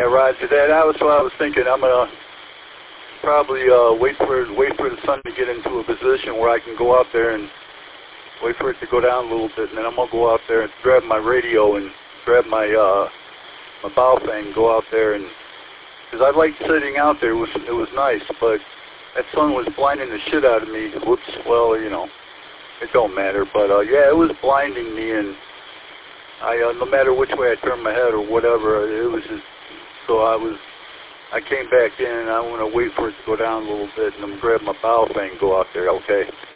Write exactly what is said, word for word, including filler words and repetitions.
Yeah, Roger that. That was what I was thinking. I'm gonna probably uh, wait for wait for the sun to get into a position where I can go out there and wait for it to go down a little bit, and then I'm gonna go out there and grab my radio and grab my uh, my bow thing, and go out there, and because I liked sitting out there. It was it was nice, but that sun was blinding the shit out of me. Whoops. Well, you know, it don't matter. But uh, yeah, it was blinding me, and I uh, no matter which way I turned my head or whatever, it was just so I was. I came back in, and I want to wait for it to go down a little bit, and I'm gonna grab my bow thing and go out there. Okay.